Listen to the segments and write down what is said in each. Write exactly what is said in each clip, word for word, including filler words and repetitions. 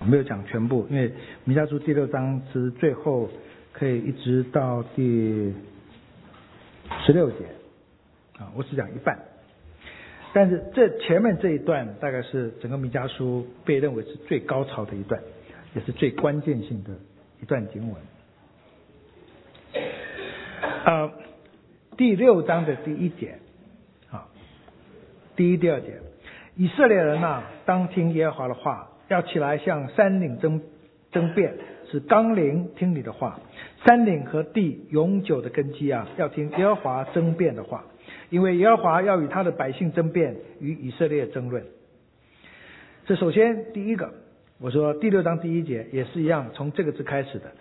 没有讲全部，因为弥迦书第六章是最后可以一直到第十六节啊，我只讲一半。但是这前面这一段大概是整个弥迦书被认为是最高潮的一段，也是最关键性的一段经文。呃，第六章的第一节啊，第一、第二节，以色列人啊，当听耶和华的话，要起来向山岭争争辩，使冈陵听你的话。山岭和地永久的根基啊，要听耶和华争辩的话，因为耶和华要与他的百姓争辩，与以色列争论。这首先第一个，我说第六章第一节也是一样，从这个字开始的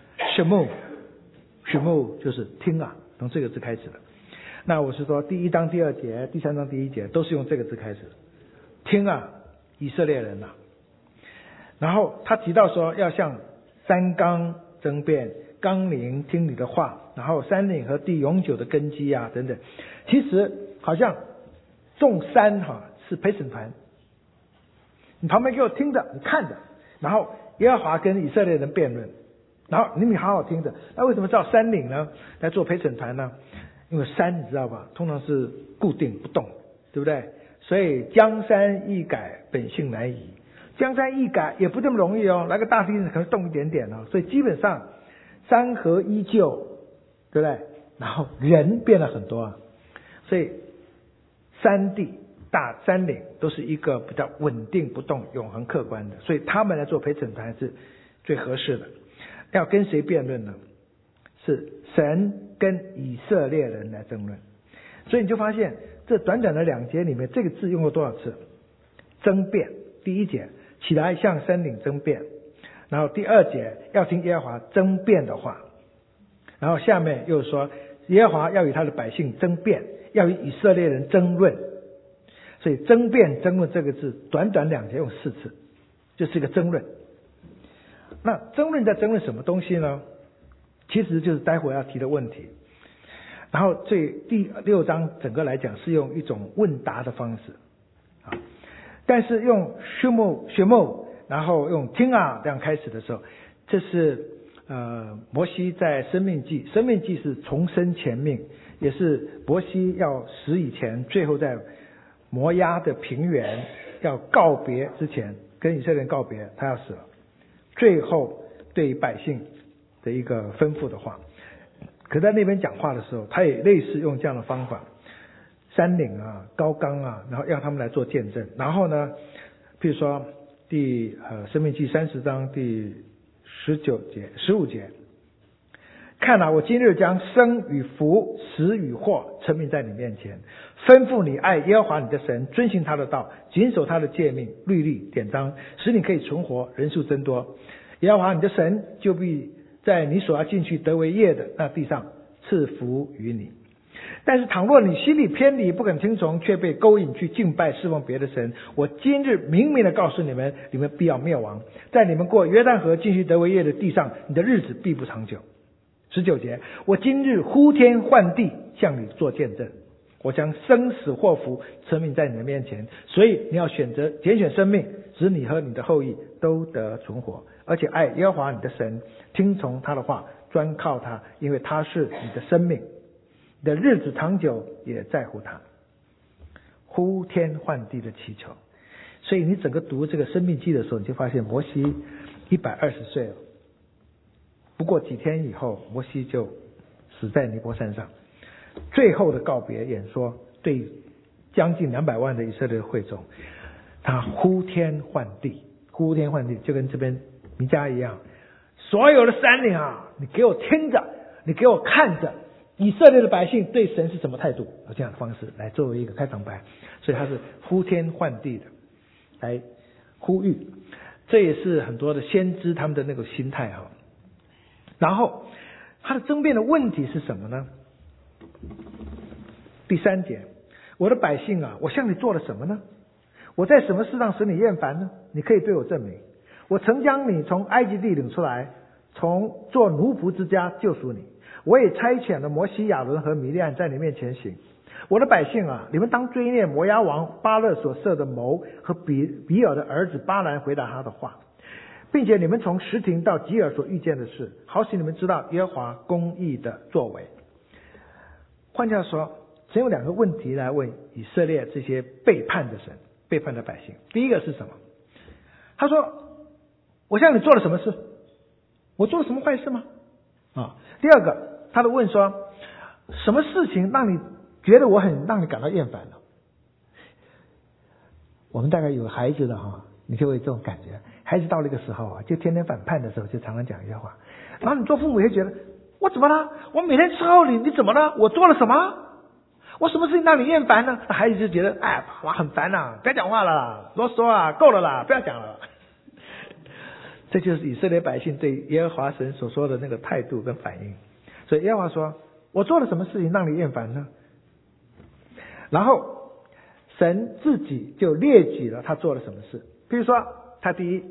Shemu，Shemu 就是听啊，从这个字开始的。那我是说第一章第二节、第三章第一节都是用这个字开始的，听啊，以色列人啊。然后他提到说要向山冈争辩，冈陵听你的话，然后山岭和地永久的根基啊等等。其实好像众山哈、啊、是陪审团，你旁边给我听着，你看着，然后耶和华跟以色列人辩论，然后你们好好听着。那为什么叫山岭呢？来做陪审团呢？因为山你知道吧，通常是固定不动，对不对？所以江山易改，本性难移。江山易改也不这么容易哦，来个大地震可能动一点点哦，所以基本上山河依旧，对不对？然后人变了很多啊，所以山地大山岭都是一个比较稳定不动、永恒客观的，所以他们来做陪审团是最合适的。要跟谁辩论呢？是神跟以色列人来争论。所以你就发现这短短的两节里面，这个字用了多少次？争辩。第一节起来向山岭争辩，然后第二节要听耶和华争辩的话，然后下面又说耶和华要与他的百姓争辩，要与以色列人争论。所以争辩争论这个字短短两节用四次，就是一个争论。那争论在争论什么东西呢？其实就是待会要提的问题。然后这第六章整个来讲是用一种问答的方式啊，但是用学木学木，然后用听啊这样开始的时候，这是呃摩西在生命记，生命记是重生前命，也是摩西要死以前，最后在摩押的平原要告别之前，跟以色列人告别，他要死了，最后对百姓的一个吩咐的话。可在那边讲话的时候，他也类似用这样的方法，山岭啊、高冈啊，然后让他们来做见证。然后呢，譬如说第呃申命记三十章第十九节、十五节，看啊，我今日将生与福、死与祸陈明在你面前，吩咐你爱耶和华你的神，遵行他的道，谨守他的诫命、律例、典章，使你可以存活，人数增多。耶和华你的神就必在你所要进去得为业的那地上赐福于你。但是倘若你心里偏离，不肯听从，却被勾引去敬拜侍奉别的神，我今日明明的告诉你们，你们必要灭亡。在你们过约旦河进去得为业的地上，你的日子必不长久。十九节，我今日呼天唤地向你做见证，我将生死祸福陈明在你的面前，所以你要选择拣选生命，使你和你的后裔都得存活，而且爱耶和华你的神，听从他的话，专靠他，因为他是你的生命，你的日子长久也在乎他。呼天唤地的祈求。所以你整个读这个生命记的时候，你就发现摩西一百二十岁了，不过几天以后，摩西就死在尼泊山上。最后的告别演说，对将近两百万的以色列会众，他呼天唤地，呼天唤地，就跟这边弥迦一样，所有的山岭啊，你给我听着，你给我看着，以色列的百姓对神是什么态度，有这样的方式来作为一个开场白。所以他是呼天唤地的来呼吁，这也是很多的先知他们的那个心态哈。然后他的争辩的问题是什么呢？第三节，我的百姓啊，我向你做了什么呢？我在什么事上使你厌烦呢？你可以对我证明。我曾将你从埃及地领出来，从做奴仆之家救赎你。我也差遣了摩西、亚伦和米利暗在你面前行。我的百姓啊，你们当追念摩押王巴勒所设的谋和比比尔的儿子巴兰回答他的话。 并且你们从石亭到吉尔所遇见的事，好使你们知道耶和华公义的作为。换句话说，神有两个问题来问以色列这些背叛的神、背叛的百姓。第一个是什么？他说：我向你做了什么事？我做了什么坏事吗？啊，第二个，他的问说：什么事情让你觉得我很让你感到厌烦了？我们大概有孩子的哈，你就会有这种感觉。孩子到了一个时候啊，就天天反叛的时候，就常常讲一些话。然后你做父母也会觉得，我怎么了？我每天伺候你，你怎么了？我做了什么？我什么事情让你厌烦呢？那孩子就觉得，哎，我很烦呐、啊，不要讲话了啦，啰嗦啊，够了啦，不要讲了。这就是以色列百姓对耶和华神所说的那个态度跟反应。所以耶和华说：我做了什么事情让你厌烦呢？然后神自己就列举了他做了什么事。比如说，他第一，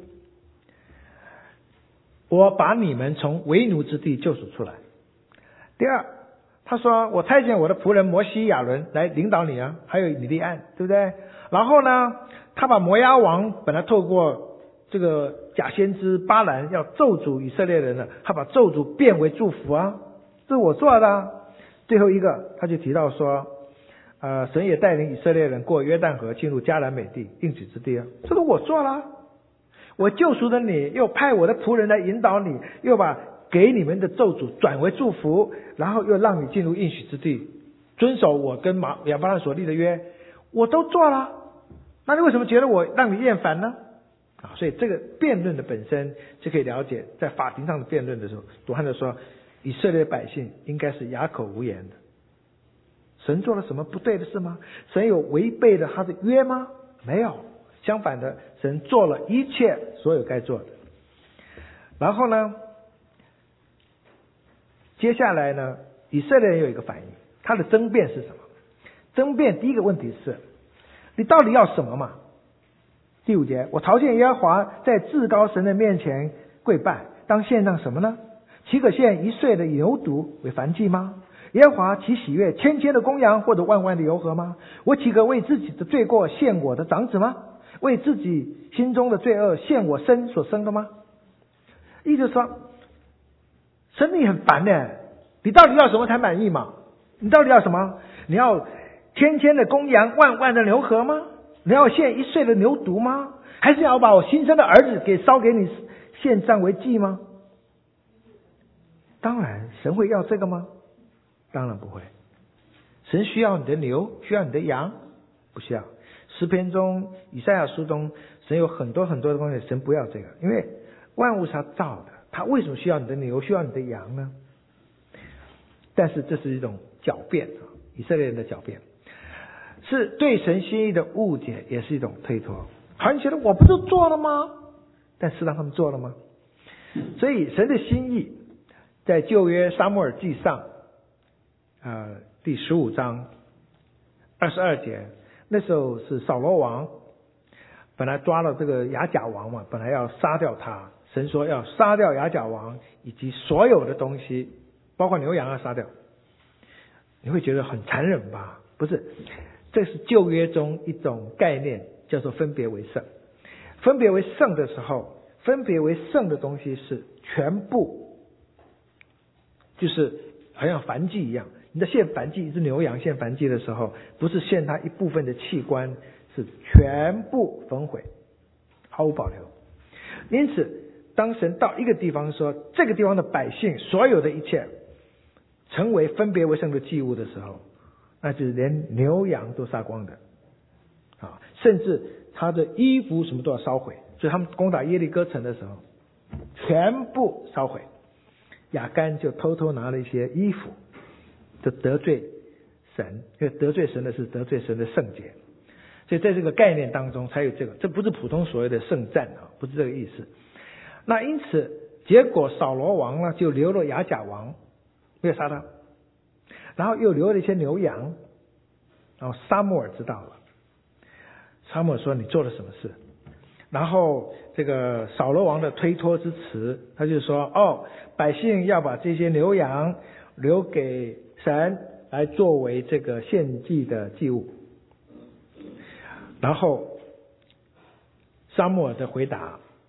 我把你们从为奴之地救赎出来。第二，他说我差遣我的仆人摩西亚伦来领导你啊，还有米利暗，对不对？然后呢，他把摩押王本来透过这个假先知巴兰要咒诅以色列人的，他把咒诅变为祝福啊，这是我做的啊。最后一个，他就提到说，呃，神也带领以色列人过约旦河，进入迦南美地应许之地啊，这是我做了。我救赎了你，又派我的仆人来引导你，又把给你们的咒诅转为祝福，然后又让你进入应许之地，遵守我跟马亚伯拉罕所立的约，我都做了。那你为什么觉得我让你厌烦呢？啊，所以这个辩论的本身就可以了解，在法庭上的辩论的时候，约翰就说，以色列百姓应该是哑口无言的。神做了什么不对的事吗？神有违背了他的约吗？没有，相反的，神做了一切所有该做的。然后呢，接下来呢，以色列人有一个反应，他的争辩是什么？争辩第一个问题是，你到底要什么嘛？第五节，我朝见耶和华，在至高神的面前跪拜，当献上什么呢？岂可献一岁的牛犊为燔祭吗？耶和华岂喜悦千千的公羊或者万万的油河吗？我岂可为自己的罪过献我的长子吗？为自己心中的罪恶献我生所生的吗？意思说，神你很烦呢，你到底要什么才满意嘛？你到底要什么？你要千千的公羊，万万的牛河吗？你要献一岁的牛犊吗？还是要把我新生的儿子给烧给你献上为祭吗？当然，神会要这个吗？当然不会。神需要你的牛，需要你的羊？不需要。诗篇中、以赛亚书中，神有很多很多的东西，神不要这个，因为万物是他造的，他为什么需要你的牛，需要你的羊呢？但是这是一种狡辩，以色列人的狡辩，是对神心意的误解，也是一种推脱。好像觉得我不都做了吗？但是让他们做了吗？所以神的心意在旧约撒母耳记上呃，第十五章二十二节，那时候是扫罗王本来抓了这个亚甲王嘛，本来要杀掉他，神说要杀掉亚甲王以及所有的东西，包括牛羊要杀掉。你会觉得很残忍吧？不是，这是旧约中一种概念，叫做分别为圣。分别为圣的时候，分别为圣的东西是全部，就是好像燔祭一样。你在献燔祭，一只牛羊献燔祭的时候，不是献它一部分的器官，是全部焚毁，毫无保留。因此，当神到一个地方说，这个地方的百姓所有的一切成为分别为圣的祭物的时候，那就是连牛羊都杀光的啊，甚至他的衣服什么都要烧毁。所以他们攻打耶利哥城的时候，全部烧毁。亚干就偷偷拿了一些衣服，就得罪神，因为得罪神的是得罪神的圣洁。所以在这个概念当中才有这个，这不是普通所谓的圣战啊，不是这个意思。那因此结果扫罗王呢就留了亚甲王，没有杀他，然后又留了一些牛羊，然后撒母耳知道了，撒母耳说你做了什么事？然后这个扫罗王的推脱之词，他就说哦，百姓要把这些牛羊留给神来作为这个献祭的祭物。然后撒母耳的回答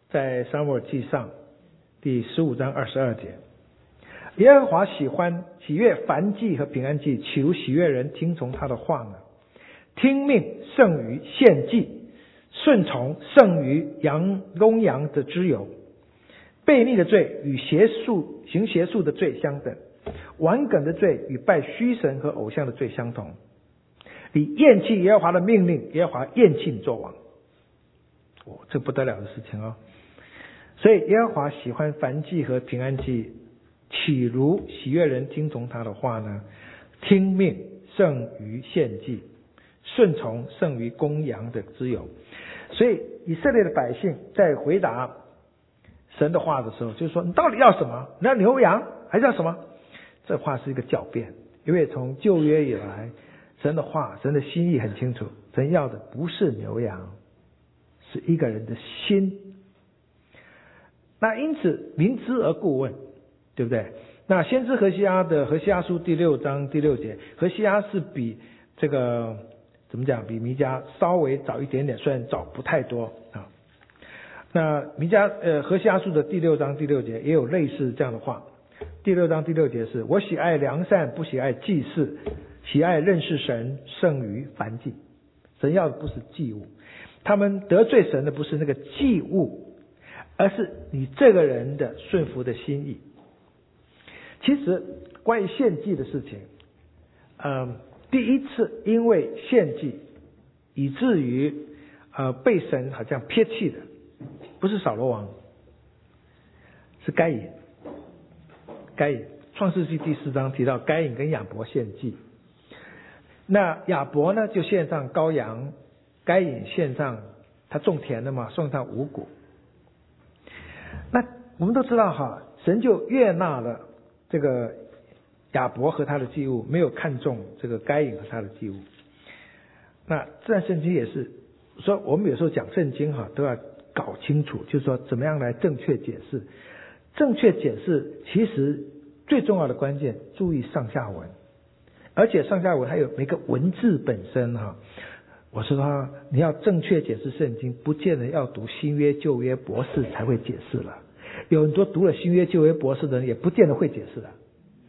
在撒母耳记上第十五章二十二节，耶和华喜欢喜悦燔祭和平安祭，岂如喜悦人听从他的话呢？听命胜于献祭，顺从胜于羊公羊的脂油。悖逆的罪与邪术行邪术的罪相等，顽梗的罪与拜虚神和偶像的罪相同。你厌弃耶和华的命令，耶和华厌弃你做王。哦，这不得了的事情哦。所以耶和华喜欢燔祭和平安祭，岂如喜悦人听从他的话呢？听命胜于献祭，顺从胜于公羊的脂油。所以以色列的百姓在回答神的话的时候，就是说你到底要什么？你要牛羊还是要什么？这话是一个狡辩，因为从旧约以来，神的话神的心意很清楚，神要的不是牛羊，是一个人的心。那因此明知而故问，对不对？那先知何西阿的何西阿书第六章第六节，何西阿是比这个怎么讲，比弥迦稍微早一点点，虽然早不太多啊。那弥迦呃何西阿书的第六章第六节也有类似这样的话。第六章第六节是：我喜爱良善，不喜爱祭祀，喜爱认识神胜于燔祭。神要的不是祭物，他们得罪神的不是那个祭物，而是你这个人的顺服的心意。其实关于献祭的事情，嗯，第一次因为献祭以至于呃被神好像撇弃的，不是扫罗王，是该隐。该隐，创世纪第四章提到该隐跟亚伯献祭，那亚伯呢就献上羔羊，该隐献上他种田的嘛，送上五谷。那我们都知道哈，神就悦纳了这个亚伯和他的祭物，没有看重这个该隐和他的祭物。那自然圣经也是说，我们有时候讲圣经哈，都要搞清楚，就是说怎么样来正确解释。正确解释其实最重要的关键，注意上下文，而且上下文还有每个文字本身哈。我说他你要正确解释圣经，不见得要读新约旧约博士才会解释了，有很多读了新约旧约博士的人也不见得会解释的。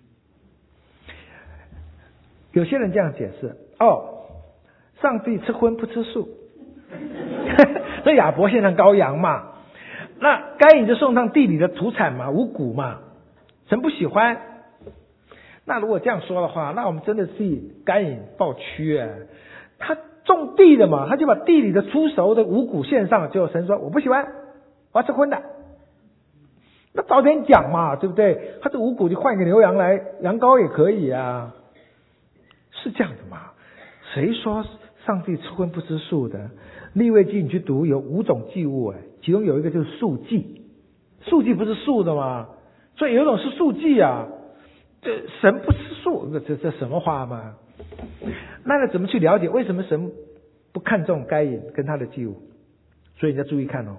有些人这样解释：哦，上帝吃荤不吃素，那亚伯献上羔羊嘛，那该隐就送上地里的土产嘛，五谷嘛，神不喜欢。那如果这样说的话，那我们真的替该隐抱屈啊！他种地的嘛，他就把地里的出熟的五谷献上，结果神说我不喜欢，我要吃荤的。那早点讲嘛，对不对？他这五谷就换一个牛羊来，羊羔也可以啊，是这样的嘛？谁说上帝吃荤不吃素的？利未记你去读有五种祭物，哎，其中有一个就是素祭，素祭不是素的吗？所以有一种是素祭啊，这神不吃素，这这什么话嘛？那怎么去了解为什么神不看重该隐跟他的祭物？所以你要注意看哦，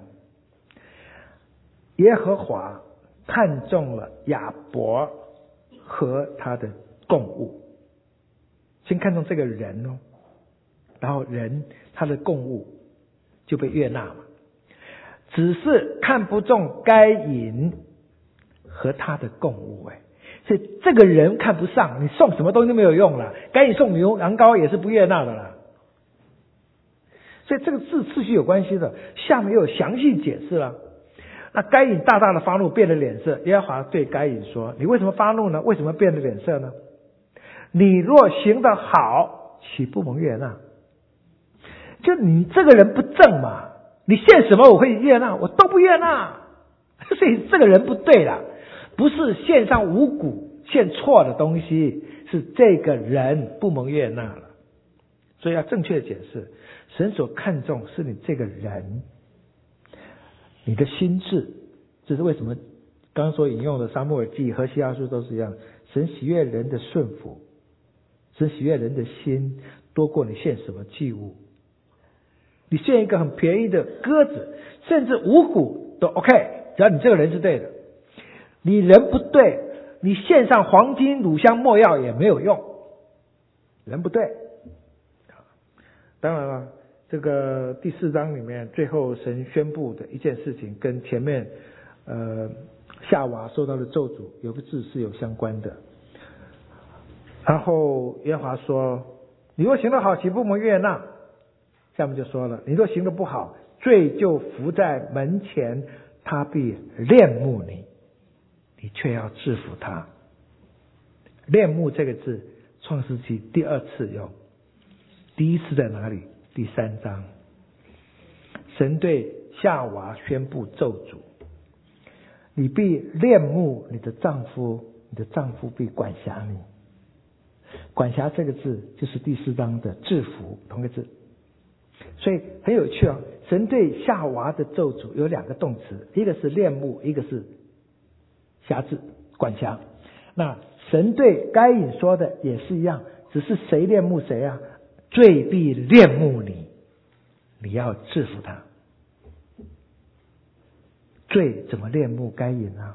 耶和华看中了亚伯和他的供物，先看重这个人哦，然后人他的供物就被悦纳嘛，只是看不中该隐和他的供物，哎，所以这个人看不上，你送什么东西都没有用了，该隐送牛羊羔也是不悦纳的啦。所以这个字次序有关系的，下面又有详细解释了。那该隐大大的发怒，变了脸色。耶和华对该隐说：你为什么发怒呢？为什么变了脸色呢？你若行得好，岂不蒙悦纳？就你这个人不正嘛，你献什么我会悦纳？我都不悦纳，所以这个人不对了。不是献上五谷献错的东西，是这个人不蒙悦纳了。所以要正确的解释，神所看重是你这个人，你的心智。这是为什么刚刚所引用的撒母耳记和西阿书都是一样，神喜悦人的顺服，神喜悦人的心多过你献什么祭物。你献一个很便宜的鸽子，甚至五谷都 OK， 只要你这个人是对的。你人不对，你献上黄金、乳香、没药也没有用，人不对。当然了， 这个第四章里面最后神宣布的一件事情，跟前面呃夏娃受到的咒诅有个字是有相关的。然后耶和华说：“你若行得好，岂不蒙悦纳？”下面就说了：“你若行得不好，罪就伏在门前，他必恋慕你，你却要制服他。”恋慕这个字，创世纪第二次用，第一次在哪里？第三章，神对夏娃宣布咒诅：“你必恋慕你的丈夫，你的丈夫必管辖你。”管辖这个字就是第四章的制服，同个字。所以很有趣啊、哦！神对夏娃的咒诅有两个动词，一个是恋慕，一个是辖制管辖。那神对该隐说的也是一样，只是谁恋慕谁啊？罪必恋慕你，你要制服他。罪怎么恋慕该隐啊？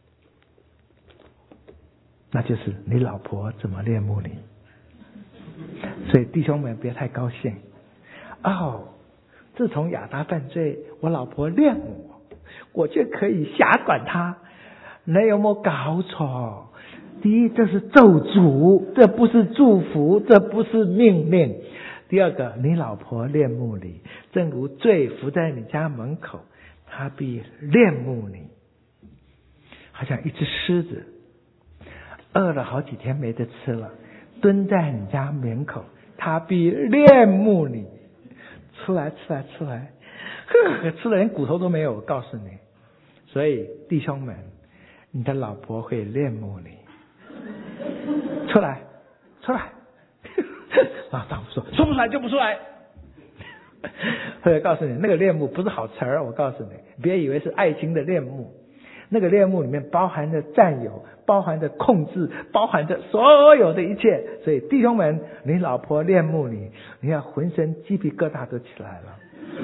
那就是你老婆怎么恋慕你。所以弟兄们别太高兴哦，自从亚当犯罪，我老婆恋慕我，我就可以辖管她。你有没有搞错？第一，这是咒诅，这不是祝福，这不是命令。第二个，你老婆恋慕你，正如罪伏在你家门口，他必恋慕你。好像一只狮子饿了好几天没得吃了，蹲在你家门口，他必恋慕你。出来出来出来，呵，吃了连骨头都没有，我告诉你。所以弟兄们，你的老婆会恋慕你。出来出来啊！丈夫说说不出来就不出来。或者告诉你，那个恋慕不是好词儿，我告诉你，别以为是爱情的恋慕。那个恋慕里面包含着占有，包含着控制，包含着所有的一切。所以弟兄们，你老婆恋慕你，你要浑身鸡皮疙瘩都起来了。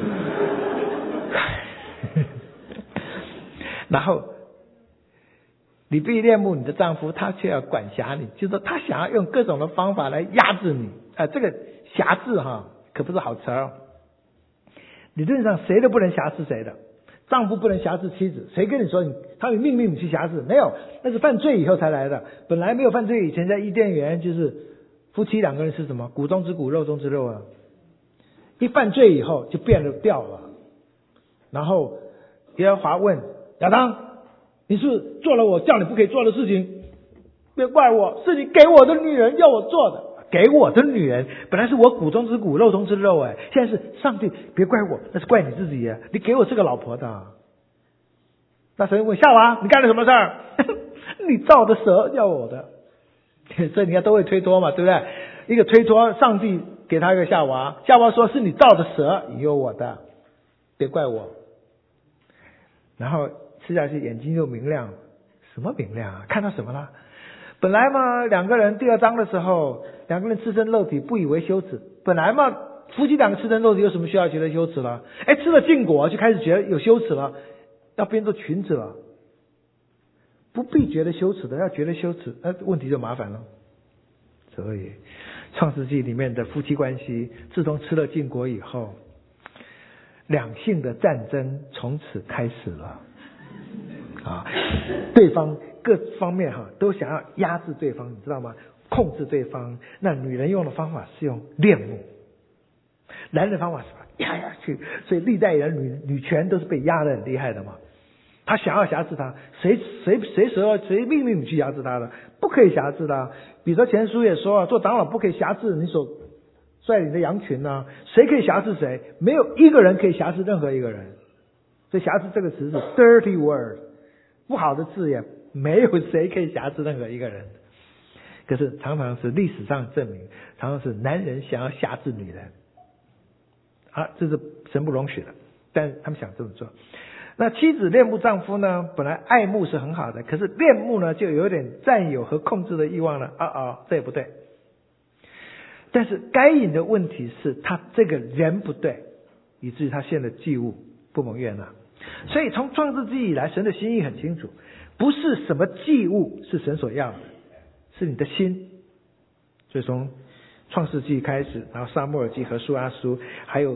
然后你必恋慕你的丈夫，他却要管辖你，就是说他想要用各种的方法来压制你。啊、呃，这个辖制哈，可不是好词儿。理论上谁都不能辖制谁的。丈夫不能辖制妻子，谁跟你说你他有命令你去辖制？没有，那是犯罪以后才来的。本来没有犯罪以前，在伊甸园就是夫妻两个人是什么？骨中之骨，肉中之肉啊。一犯罪以后就变了调了。然后耶和华问亚当：“你是不是做了我叫你不可以做的事情？别怪我，是你给我的女人要我做的。给我的女人本来是我骨中之骨，肉中之肉，哎，现在是上帝，别怪我，那是怪你自己啊！你给我这个老婆的。”那神问夏娃：“你干了什么事儿？”你造的蛇要我的。所以你看都会推脱嘛，对不对？一个推脱，上帝给他一个夏娃，夏娃说是你造的蛇引诱我的，别怪我。然后吃下去眼睛就明亮，什么明亮啊？看到什么了？本来嘛，两个人第二章的时候，两个人赤身肉体不以为羞耻。本来嘛，夫妻两个赤身肉体有什么需要觉得羞耻了？哎，吃了禁果就开始觉得有羞耻了，要变做裙子了。不必觉得羞耻的，要觉得羞耻，那问题就麻烦了。所以创世纪里面的夫妻关系，自从吃了禁果以后，两性的战争从此开始了。啊，对方各方面哈都想要压制对方，你知道吗？控制对方。那女人用的方法是用恋慕，男人方法是压下去。所以历代人女女权都是被压得很厉害的嘛。他想要辖制他，谁谁谁时候谁命令你去辖制他的？不可以辖制他。彼得前书也说啊，做长老不可以辖制你所率领的羊群啊。谁可以辖制谁？没有一个人可以辖制任何一个人。所以辖制这个词是 dirty word。不好的字眼，没有谁可以辖制任何一个人。可是常常是历史上证明，常常是男人想要辖制女人，啊，这是神不容许的，但他们想这么做。那妻子恋慕丈夫呢，本来爱慕是很好的，可是恋慕呢，就有点占有和控制的欲望了。啊啊，这也不对。但是该隐的问题是他这个人不对，以至于他献的祭物不蒙悦纳。所以从创世纪以来，神的心意很清楚，不是什么祭物是神所要的，是你的心。所以从创世纪开始，然后撒母耳记和书阿书，还有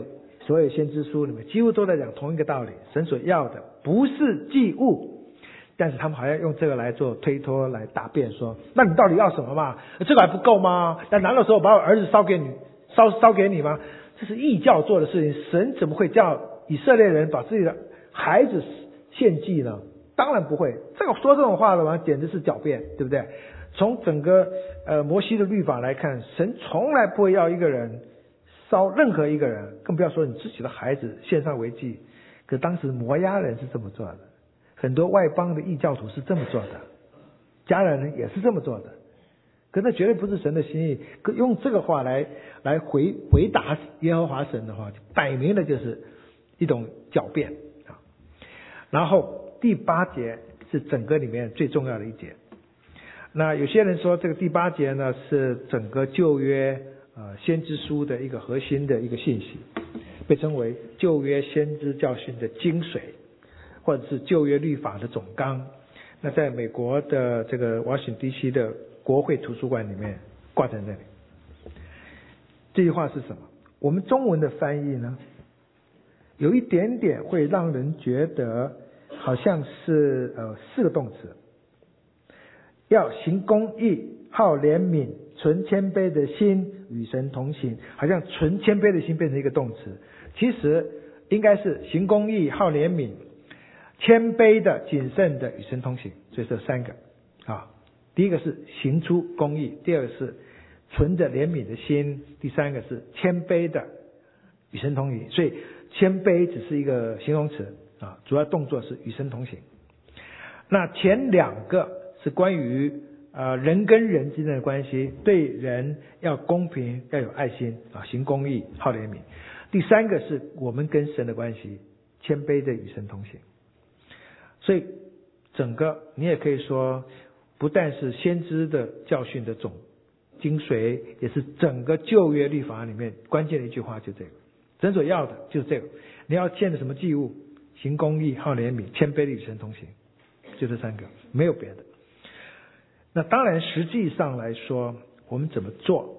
所有先知书里面几乎都在讲同一个道理，神所要的不是祭物，但是他们好像用这个来做推脱，来答辩说，那你到底要什么嘛？这个还不够吗？那难道说我把我儿子烧给你，烧烧给你吗？这是异教做的事情，神怎么会叫以色列人把自己的孩子献祭呢？当然不会，这个说这种话的嘛，简直是狡辩，对不对？从整个呃摩西的律法来看，神从来不会要一个人烧任何一个人，更不要说你自己的孩子献上为祭。可当时摩押人是这么做的，很多外邦的异教徒是这么做的，迦南人也是这么做的。可那绝对不是神的心意。可用这个话来来回回答耶和华神的话，摆明了就是一种狡辩啊。然后第八节是整个里面最重要的一节。那有些人说这个第八节呢是整个旧约呃先知书的一个核心的一个信息，被称为旧约先知教训的精髓，或者是旧约律法的总纲。那在美国的这个华盛顿 D C 的国会图书馆里面挂在那里。这句话是什么？我们中文的翻译呢，有一点点会让人觉得好像是呃四个动词，要行公义，好怜悯，存谦卑的心，与神同行，好像存谦卑的心变成一个动词，其实应该是行公义，好怜悯，谦卑的、谨慎的，与神同行。所以这三个啊，第一个是行出公义，第二个是存着怜悯的心，第三个是谦卑的，与神同行。所以谦卑只是一个形容词啊，主要动作是与神同行。那前两个是关于呃人跟人之间的关系，对人要公平，要有爱心啊，行公义，好怜悯。第三个是我们跟神的关系，谦卑的与神同行。所以整个你也可以说，不但是先知的教训的总精髓，也是整个旧约律法里面关键的一句话，就这个。神所要的就是这个，你要献的什么祭物？行公义，好怜悯，谦卑的与神同行，就这三个，没有别的。那当然实际上来说，我们怎么做？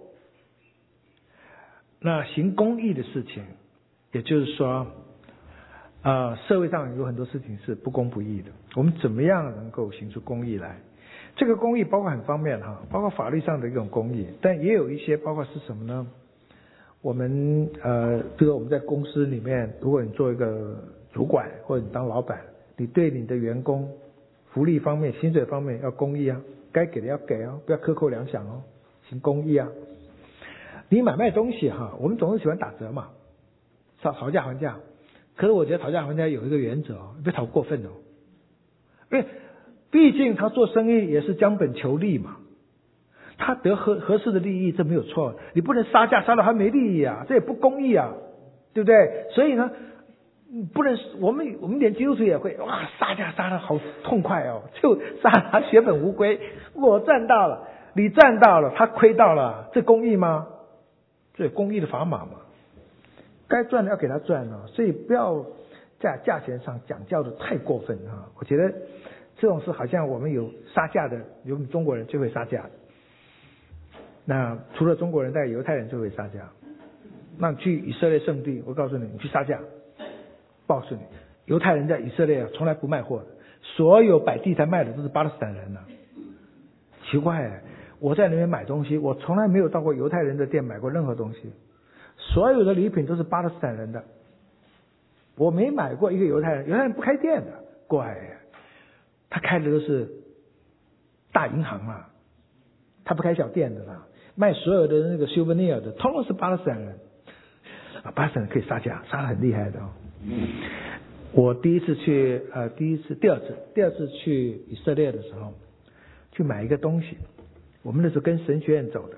那行公义的事情，也就是说呃，社会上有很多事情是不公不义的，我们怎么样能够行出公义来？这个公义包括很方面哈，包括法律上的一种公义，但也有一些包括是什么呢？我们呃，比如我们在公司里面，如果你做一个主管或者你当老板，你对你的员工福利方面、薪水方面要公义啊，该给的要给哦，不要克扣粮饷哦，行公义啊。你买卖东西哈，我们总是喜欢打折嘛，讨讨价还价。可是我觉得讨价还价有一个原则哦，别讨过分哦，因为毕竟他做生意也是将本求利嘛，他得合合适的利益，这没有错。你不能杀价杀到他没利益啊，这也不公义啊，对不对？所以呢，不能我们我们连基督徒也会哇杀价杀得好痛快哦，就杀他血本无归，我赚到了，你赚到了，他亏到了，这公义吗？这公义的砝码嘛。该赚的要给他赚哦，所以不要在价钱上讲究的太过分啊！我觉得这种事好像我们有杀价的，有我们中国人最会杀价。那除了中国人，大概犹太人最会杀价。那你去以色列圣地，我告诉你，你去杀价，告诉你，犹太人在以色列从来不卖货的，所有摆地摊卖的都是巴勒斯坦人呢、啊。奇怪，我在那边买东西，我从来没有到过犹太人的店买过任何东西。所有的礼品都是巴勒斯坦人的，我没买过一个犹太人，犹太人不开店的，怪，他开的都是大银行嘛，他不开小店的啦，卖所有的那个 souvenir 的，通通是巴勒斯坦人，啊，巴勒斯坦人可以杀价，杀得很厉害的哦。我第一次去，呃，第一次、第二次、第二次去以色列的时候，去买一个东西，我们那时候跟神学院走的。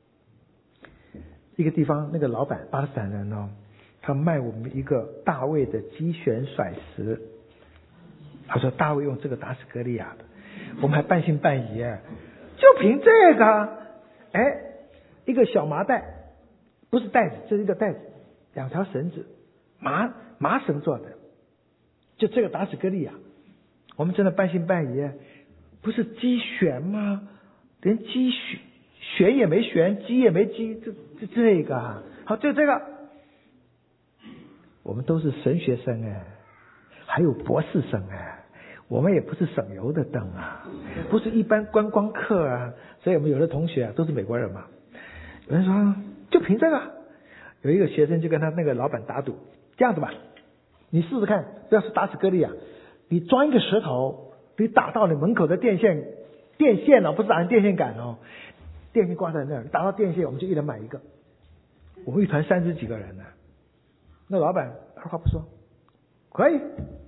一个地方，那个老板巴勒斯坦人哦，他卖我们一个大卫的机旋甩石，他说大卫用这个打死歌利亚的，我们还半信半疑，就凭这个，哎，一个小麻袋，不是袋子，这是一个袋子，两条绳子，麻麻绳做的，就这个打死歌利亚，我们真的半信半疑，不是机旋吗？连机旋旋也没旋，机也没机，这这这个啊，好，就这个， 我们都是神学生哎，还有博士生哎，我们也不是省油的灯啊，不是一般观光客啊，所以我们有的同学啊都是美国人嘛。有人说就凭这个，有一个学生就跟他那个老板打赌，这样子吧，你试试看，不要是打死歌利亚，你装一个石头，你打到你门口的电线电线哦，不是打成电线杆哦，电线挂在那儿，打到电线我们就一人买一个。我们一团三十几个人呢，那老板二话不说，可以。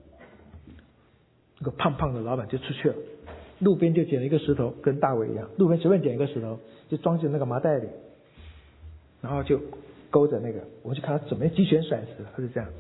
那个胖胖的老板就出去了，路边就捡了一个石头，跟大卫一样，路边随便捡一个石头，就装进那个麻袋里，然后就勾着那个，我们就看他准备击拳甩石，他就这样，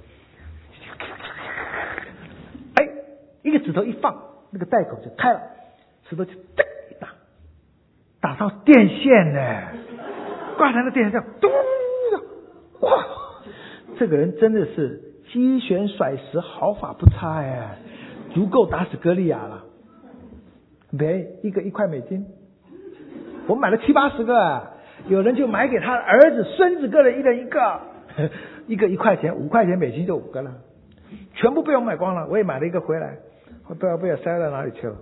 哎，一个指头一放，那个袋口就开了，石头就噔一打，打到电线呢，挂在那电线上，咚，哇，这个人真的是击拳甩石毫发不差哎，足够打死歌利亚了。没一个一块美金，我买了七八十个，有人就买给他儿子孙子个人一人一个，一个一块钱，五块钱美金就五个了，全部被我买光了。我也买了一个回来，不知道被我塞到哪里去了。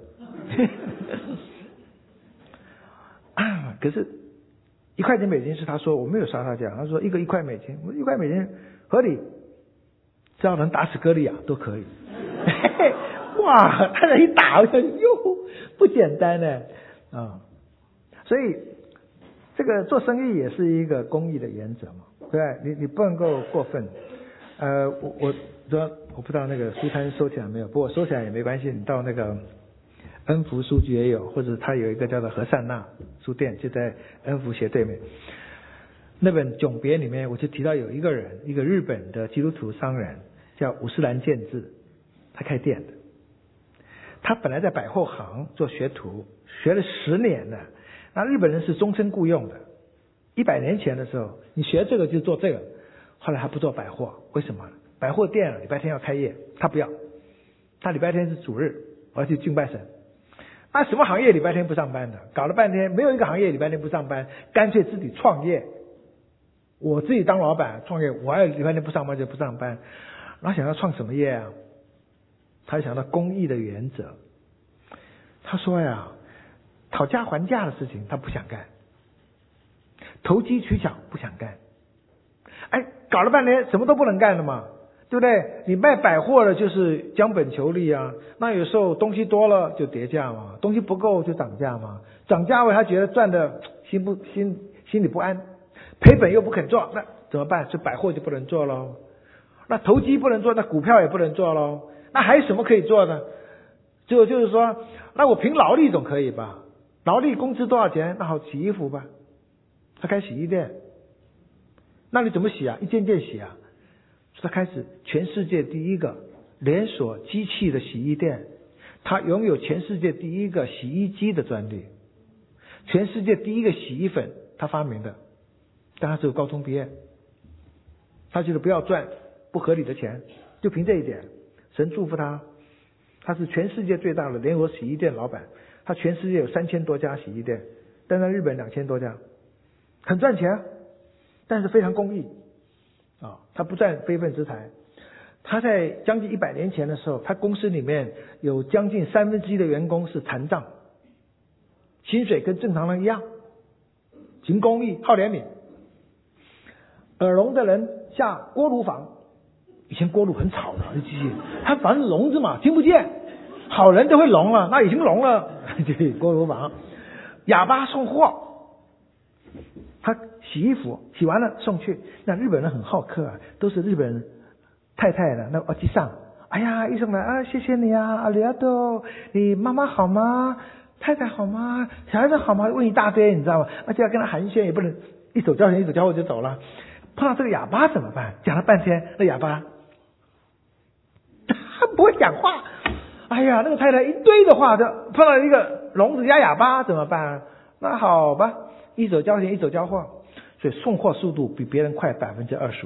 啊，可是一块钱美金是他说，我没有杀他价，他说一个一块美金，我一块美金合理，只要能打死歌利亚都可以。哇，他这一打，我想哟，不简单呢啊！所以这个做生意也是一个公益的原则嘛，对不对？你你不能够过分。呃，我我说我不知道那个书摊收起来没有，不过收起来也没关系，你到那个恩福书局也有，或者他有一个叫做和善那书店，就在恩福斜对面。那本囧别里面，我就提到有一个人，一个日本的基督徒商人叫五十岚健治，他开店的。他本来在百货行做学徒，学了十年了。那日本人是终身雇佣的。一百年前的时候，你学这个就做这个。后来他不做百货，为什么？百货店礼拜天要开业，他不要。他礼拜天是主日，而且敬拜神。那什么行业礼拜天不上班的？搞了半天没有一个行业礼拜天不上班，干脆自己创业。我自己当老板创业，我要礼拜天不上班就不上班。然后想要创什么业啊？他想到公益的原则，他说呀，讨价还价的事情他不想干，投机取巧不想干，哎，搞了半天什么都不能干了嘛，对不对？你卖百货的就是将本求利啊，那有时候东西多了就跌价嘛，东西不够就涨价嘛，涨价位他觉得赚的心不心心里不安，赔本又不肯做，那怎么办？这百货就不能做咯，那投机不能做，那股票也不能做咯。那还有什么可以做呢？就就是说，那我凭劳力总可以吧？劳力工资多少钱？那好，洗衣服吧。他开洗衣店，那你怎么洗啊？一件件洗啊。他开始全世界第一个连锁机器的洗衣店，他拥有全世界第一个洗衣机的专利，全世界第一个洗衣粉他发明的，但他只有高中毕业。他觉得不要赚不合理的钱，就凭这一点。神祝福他，他是全世界最大的连锁洗衣店老板，他全世界有三千多家洗衣店，但在日本两千多家，很赚钱，但是非常公益啊，他不赚非分之财。他在将近一百年前的时候，他公司里面有将近三分之一的员工是残障，薪水跟正常人一样，行公益，好怜悯。耳聋的人下锅炉房。以前锅炉很吵的，那机器，它反正聋子嘛，听不见，好人都会聋了，那已经聋了，就锅炉房。哑巴送货，他洗衣服，洗完了送去。那日本人很好客啊，都是日本太太的，那阿基上，哎呀，一送来啊，谢谢你啊，阿里阿多，你妈妈好吗？太太好吗？小孩子好吗？问一大堆，你知道吗？而且要跟他寒暄，也不能一手交钱一手交货就走了。碰到这个哑巴怎么办？讲了半天，那哑巴。他不会讲话，哎呀，那个太太一堆的话，就碰到一个聋子加哑巴怎么办？那好吧，一手交钱一手交货，所以送货速度比别人快百分之二十五，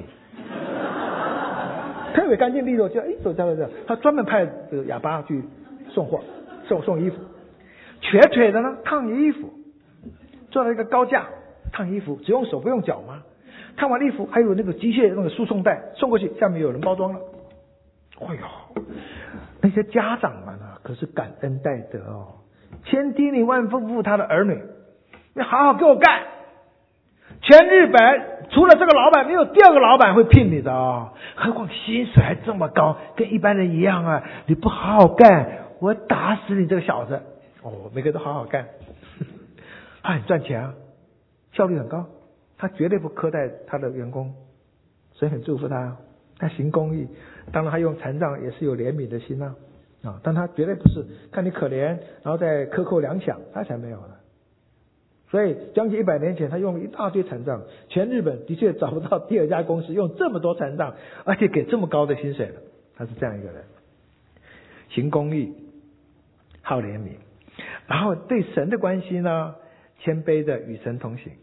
特别干净利落，就一手交货。他专门派这个哑巴去送货，送送衣服。瘸腿的呢，烫衣服，做了一个高架烫衣服，只用手不用脚吗？ 看完礼服，还有那个机械那个输送带送过去，下面有人包装了。哎呦，那些家长们啊，可是感恩戴德哦，千叮咛万吩咐他的儿女，你好好给我干。全日本除了这个老板，没有第二个老板会聘你的哦。何况薪水还这么高，跟一般人一样啊！你不好好干，我打死你这个小子！哦，每个都好好干，他很赚钱啊，效率很高，他绝对不苛待他的员工，所以很祝福他。他行公益，当然他用残障也是有怜悯的心啊，啊，但他绝对不是看你可怜，然后再克扣粮饷，他才没有呢。所以将近一百年前，他用了一大堆残障，全日本的确找不到第二家公司用这么多残障，而且给这么高的薪水的。他是这样一个人，行公益，好怜悯，然后对神的关系呢，谦卑的与神同行。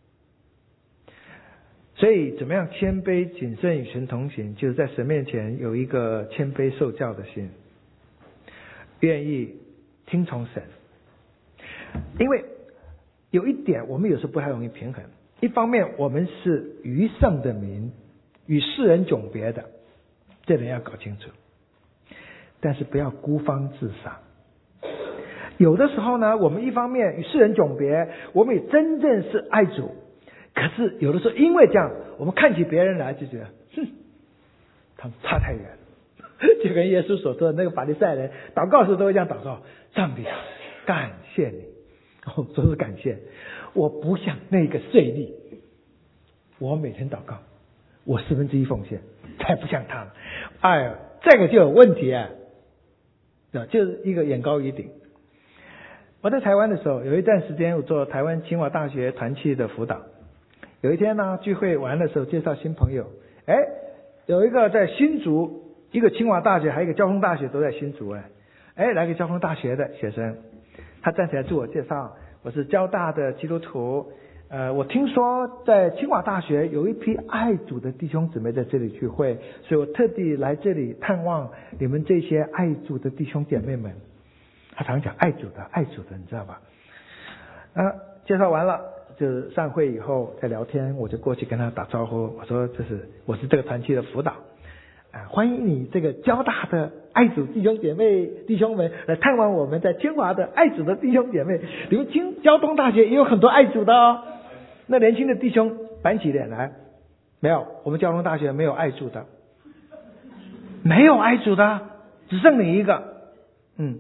所以怎么样谦卑谨慎与神同行，就是在神面前有一个谦卑受教的心，愿意听从神。因为有一点我们有时候不太容易平衡，一方面我们是余圣的民，与世人迥别的，这点要搞清楚，但是不要孤芳自赏。有的时候呢，我们一方面与世人迥别，我们也真正是爱主，可是有的时候因为这样，我们看起别人来就觉得，哼，他们差太远了。就跟耶稣所说的那个法利赛人祷告的时候都会这样祷告：上帝啊，感谢你，哦，说是感谢，我不像那个税吏，我每天祷告，我四分之一奉献，才不像他们。哎呀，这个就有问题啊，就是一个眼高于顶。我在台湾的时候，有一段时间我做台湾清华大学团契的辅导。有一天呢，聚会完的时候介绍新朋友，哎，有一个在新竹，一个清华大学，还有一个交通大学都在新竹，哎，哎，来个交通大学的学生，他站起来自我介绍，我是交大的基督徒，呃，我听说在清华大学有一批爱主的弟兄姊妹在这里聚会，所以我特地来这里探望你们这些爱主的弟兄姐妹们。他常讲爱主的，爱主的，你知道吧？啊，介绍完了，就是上会以后在聊天，我就过去跟他打招呼，我说这是我是这个团契的辅导，啊，欢迎你这个交大的爱主弟兄姐妹弟兄们来探望我们在清华的爱主的弟兄姐妹。你们清交通大学也有很多爱主的哦。那年轻的弟兄板起脸来，没有，我们交通大学没有爱主的，没有爱主的，只剩你一个，嗯。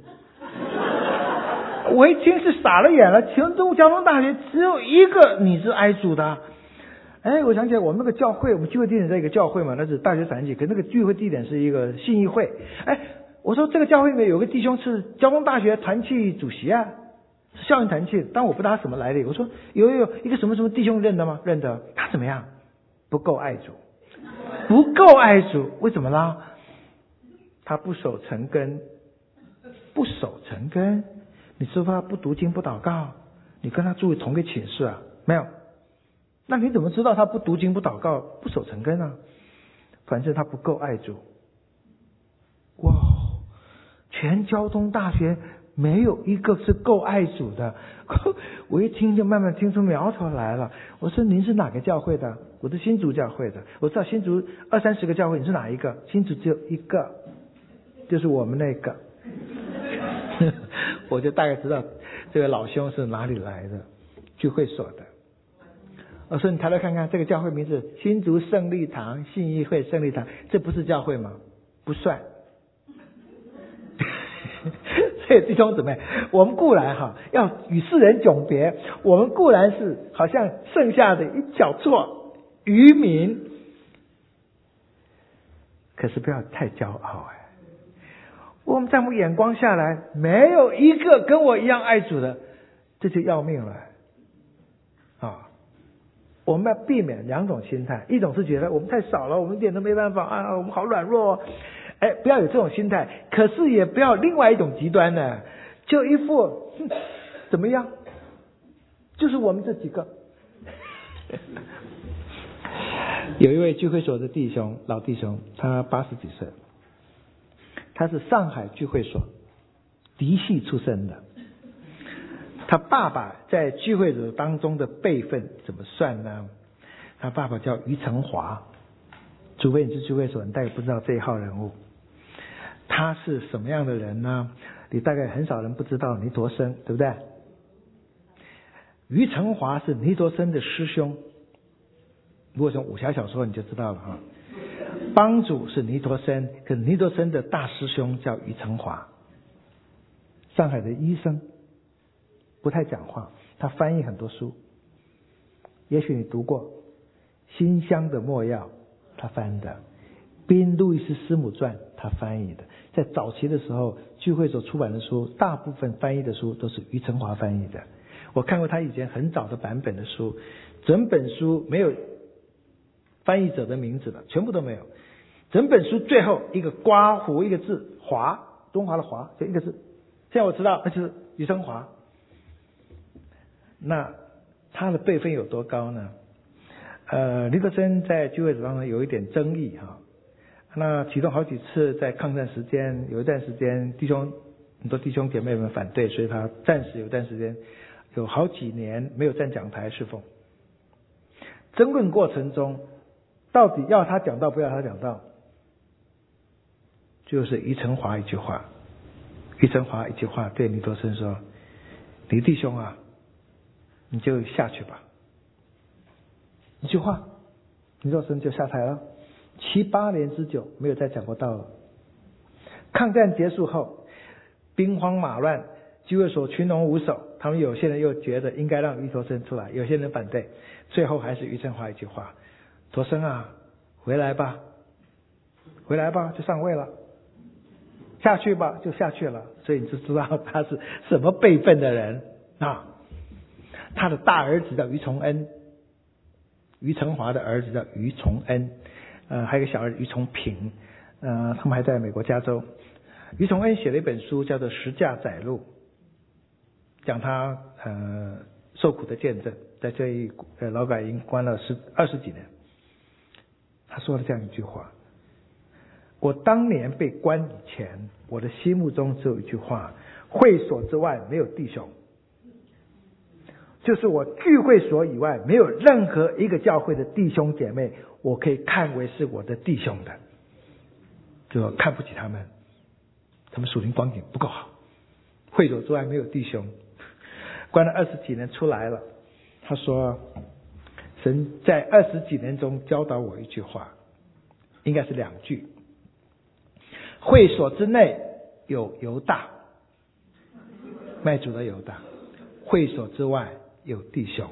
我一听是傻了眼了，全中交通大学只有一个你是爱主的。哎，我想起来我们那个教会，我们聚会地点在一个教会嘛，那是大学团契，可那个聚会地点是一个信义会。哎，我说这个教会里面有个弟兄是交通大学团契主席啊，是校园团契，但我不知道他什么来历。我说有有有一个什么什么弟兄认得吗？认得。他怎么样？不够爱主，不够爱主，为什么呢？他不守成根，不守成根。你说他不读经不祷告，你跟他住同个寝室啊？没有，那你怎么知道他不读经不祷告不守成根啊？反正他不够爱主。哇，全交通大学没有一个是够爱主的。我一听就慢慢听出苗头来了。我说您是哪个教会的？我是新竹教会的。我知道新竹二三十个教会，你是哪一个？新竹只有一个，就是我们那个。我就大概知道这个老兄是哪里来的，聚会所的。我说你抬头看看这个教会名字，新竹圣利堂信义会圣利堂，这不是教会吗？不算。所以弟兄姊妹，我们固然哈要与世人迥别，我们固然是好像剩下的一小撮渔民，可是不要太骄傲哎。我们在我们眼光下来，没有一个跟我一样爱主的，这就要命了啊！我们要避免两种心态，一种是觉得我们太少了，我们一点都没办法啊，我们好软弱，哎，不要有这种心态。可是也不要另外一种极端呢，就一副、嗯、怎么样，就是我们这几个。有一位聚会所的弟兄，老弟兄，他八十几岁。他是上海聚会所嫡系出身的，他爸爸在聚会所当中的辈分怎么算呢？ 他爸爸叫于承华，除非你是聚会所，你大概不知道这一号人物。他是什么样的人呢？你大概很少人不知道尼陀生，对不对？于承华是尼陀生的师兄，如果从武侠小说你就知道了哈。帮主是尼陀生，可尼陀生的大师兄叫于承华，上海的医生，不太讲话，他翻译很多书，也许你读过《新乡的墨药》，他翻的；宾路易斯师母传，他翻译的。在早期的时候，聚会所出版的书，大部分翻译的书都是于承华翻译的。我看过他以前很早的版本的书，整本书没有翻译者的名字的，全部都没有。整本书最后一个刮胡一个字，华，中华的华，就一个字。现在我知道那就是于承华。那他的辈分有多高呢？呃，尼陀生在聚会所当中有一点争议哈。那其中好几次在抗战时间，有一段时间弟兄很多弟兄姐妹们反对，所以他暂时有段时间有好几年没有站讲台侍奉。争论过程中，到底要他讲道不要他讲道，就是于承华一句话，于承华一句话对尼陀生说：“你弟兄啊，你就下去吧。”一句话，尼陀生就下台了。七八年之久没有再讲过道了。抗战结束后，兵荒马乱，聚会所群龙无首，他们有些人又觉得应该让于陀生出来，有些人反对，最后还是于承华一句话：“陀生啊，回来吧，回来吧，就上位了，下去吧，就下去了。”所以你就知道他是什么辈分的人啊。他的大儿子叫于崇恩，于承华的儿子叫于崇恩，呃，还有一个小儿子于崇平，呃，他们还在美国加州。于崇恩写了一本书叫做《十架载录》，讲他呃受苦的见证，在这一呃劳改营关了十二十几年。他说了这样一句话：“我当年被关以前，我的心目中只有一句话，会所之外没有弟兄，就是我聚会所以外没有任何一个教会的弟兄姐妹，我可以看为是我的弟兄的，就看不起他们，他们属灵光景不够好，会所之外没有弟兄。”关了二十几年出来了，他说神在二十几年中教导我一句话，应该是两句：会所之内有犹大，卖主的犹大；会所之外有弟兄。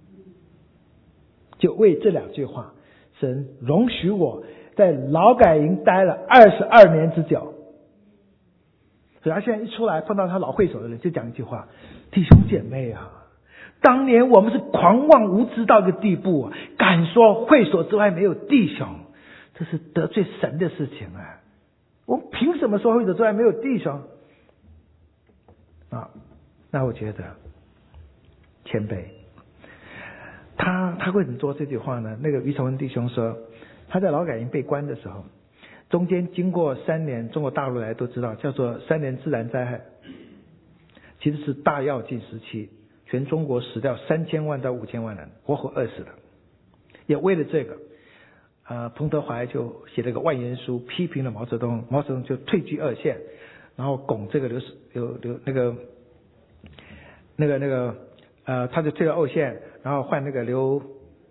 就为这两句话，神容许我在劳改营待了二十二年之久。所以他现在一出来碰到他老会所的人，就讲一句话：弟兄姐妹啊，当年我们是狂妄无知到一个地步啊，敢说会所之外没有弟兄，这是得罪神的事情啊！我们凭什么说会所之外没有弟兄啊？那我觉得谦卑。他他为什么说这句话呢？那个于崇恩弟兄说，他在劳改营被关的时候，中间经过三年，中国大陆来都知道叫做三年自然灾害，其实是大跃进时期，全中国死掉三千万到五千万人，活活饿死的。也为了这个，呃，彭德怀就写了个万言书，批评了毛泽东，毛泽东就退居二线，然后拱这个刘刘刘那个那个那个呃，他就退了二线，然后换那个刘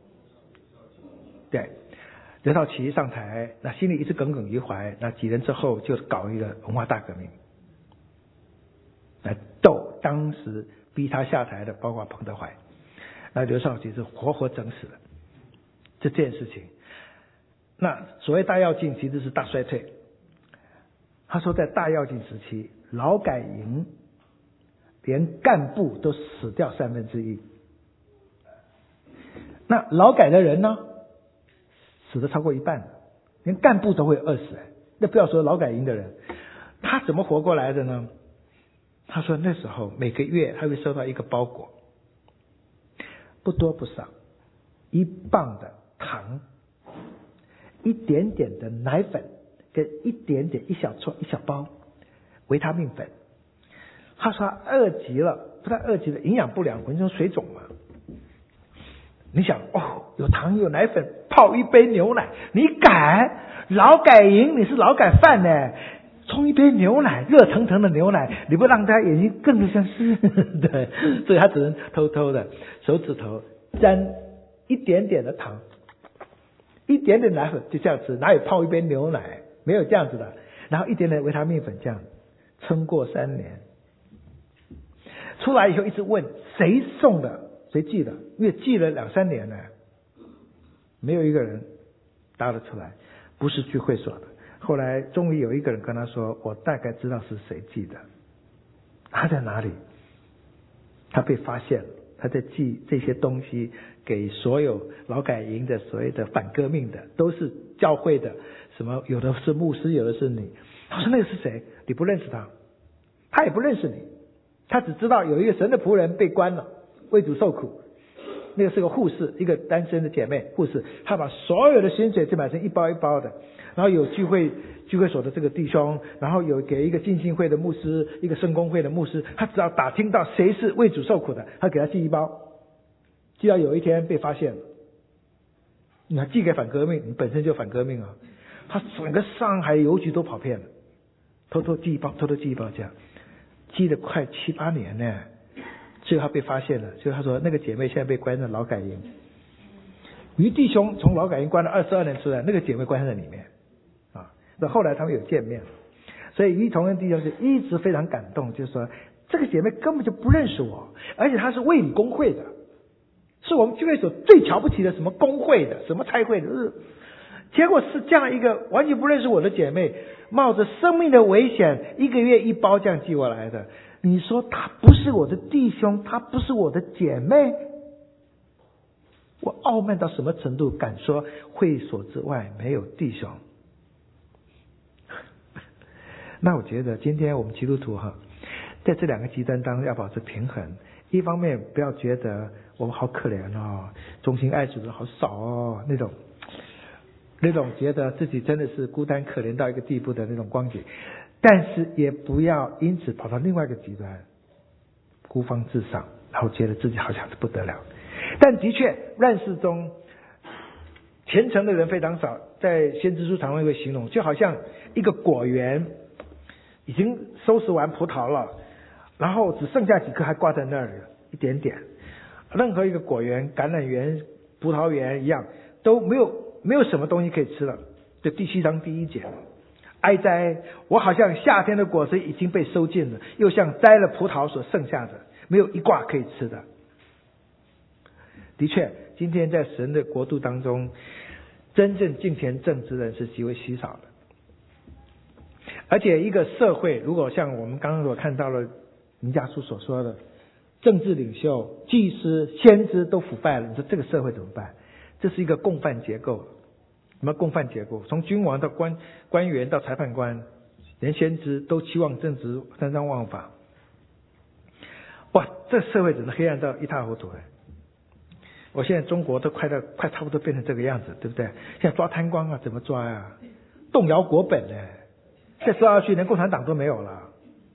对。刘少奇上台，那心里一直耿耿于怀，那几年之后就搞一个文化大革命，来斗当时逼他下台的，包括彭德怀，那刘少奇是活活整死了。就这件事情，那所谓大跃进其实是大衰退。他说在大跃进时期，劳改营连干部都死掉三分之一，那劳改的人呢？死的超过一半，连干部都会饿死。那不要说劳改营的人，他怎么活过来的呢？他说那时候每个月他会收到一个包裹，不多不少，一磅的糖，一点点的奶粉，跟一点点一小撮一小包维他命粉。他说他饿极了，不但饿极了，营养不良，浑身水肿嘛。 你想哦，有糖有奶粉，泡一杯牛奶，你敢？劳改营你是劳改犯呢，冲一杯牛奶，热腾腾的牛奶，你不让他眼睛更像是对，所以他只能偷偷的手指头沾一点点的糖，一点点奶粉就这样吃，哪有泡一杯牛奶？没有这样子的。然后一点点维他命粉这样撑过三年，出来以后一直问谁送的，谁寄的，因为寄了两三年了，没有一个人答得出来，不是聚会所的。后来终于有一个人跟他说，我大概知道是谁寄的，他在哪里？他被发现了，他在寄这些东西给所有劳改营的所谓的反革命的，都是教会的，什么有的是牧师，有的是你。他说那个是谁？你不认识他，他也不认识你，他只知道有一个神的仆人被关了，为主受苦。那个是个护士，一个单身的姐妹护士，她把所有的薪水就买成一包一包的，然后有聚会聚会所的这个弟兄，然后有给一个浸信会的牧师，一个圣公会的牧师，他只要打听到谁是为主受苦的，他给他寄一包，寄到有一天被发现了，你还寄给反革命，你本身就反革命啊，他整个上海邮局都跑遍了，偷偷寄一包，偷偷寄一包，这样寄了快七八年呢。最后他被发现了，所以他说那个姐妹现在被关在劳改营，于弟兄从劳改营关了二十二年出来，那个姐妹关在里面啊。那后来他们有见面，所以于同恩弟兄就一直非常感动，就是说这个姐妹根本就不认识我，而且她是卫理公会的，是我们聚会所最瞧不起的什么公会的，什么差会的，是结果是这样一个完全不认识我的姐妹，冒着生命的危险，一个月一包这样寄过来的。你说他不是我的弟兄，他不是我的姐妹，我傲慢到什么程度，敢说会所之外没有弟兄？那我觉得今天我们基督徒哈，在这两个极端当中要保持平衡。一方面不要觉得我们好可怜哦，忠心爱主的好少哦，那种那种觉得自己真的是孤单可怜到一个地步的那种光景。但是也不要因此跑到另外一个极端，孤芳自赏，然后觉得自己好像是不得了。但的确乱世中虔诚的人非常少，在先知书常常会形容，就好像一个果园已经收拾完葡萄了，然后只剩下几颗还挂在那里，一点点。任何一个果园，橄榄园、葡萄园一样，都没有没有什么东西可以吃了。这第七章第一节，哀哉！我好像夏天的果实已经被收尽了，又像摘了葡萄所剩下的，没有一挂可以吃的。的确，今天在神的国度当中，真正敬虔正直的人是极为稀少的。而且一个社会，如果像我们刚刚所看到了弥迦书所说的，政治领袖、祭司、先知都腐败了，你说这个社会怎么办？这是一个共犯结构。什么共犯结构？从君王到官官员到裁判官，连先知都期望正直、三张忘法。哇，这社会真是黑暗到一塌糊涂了。我现在中国都快到快差不多变成这个样子，对不对？现在抓贪官啊，怎么抓呀？动摇国本呢？再抓下去，连共产党都没有了。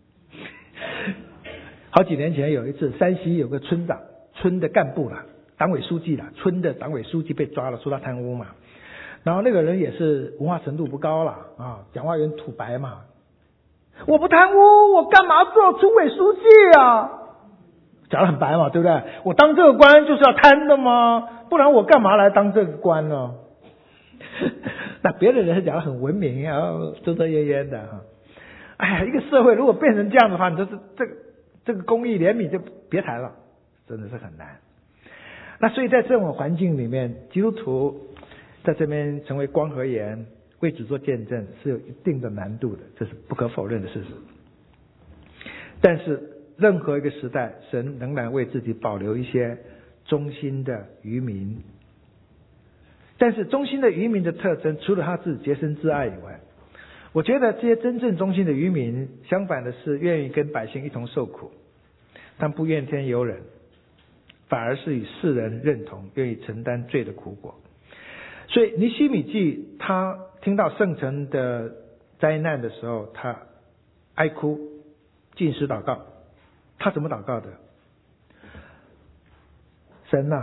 好几年前有一次，山西有个村长、村的干部啦、党委书记啦、村的党委书记被抓了，说他贪污嘛。然后那个人也是文化程度不高了啊，讲话有点土白嘛。我不贪污，我干嘛做村委书记啊？讲得很白嘛，对不对？我当这个官就是要贪的嘛，不然我干嘛来当这个官呢？那别的人是讲得很文明，然后遮遮掩掩的哈。哎呀，一个社会如果变成这样的话，你就是这个这个公益怜悯就别谈了，真的是很难。那所以在这种环境里面，基督徒在这边成为光和盐，为主做见证是有一定的难度的，这是不可否认的事实。但是任何一个时代，神仍然为自己保留一些忠心的渔民。但是忠心的渔民的特征，除了他自己洁身自爱以外，我觉得这些真正忠心的渔民，相反的是愿意跟百姓一同受苦，但不怨天尤人，反而是与世人认同，愿意承担罪的苦果。所以尼希米记他听到圣城的灾难的时候，他哀哭禁食祷告。他怎么祷告的？神啊，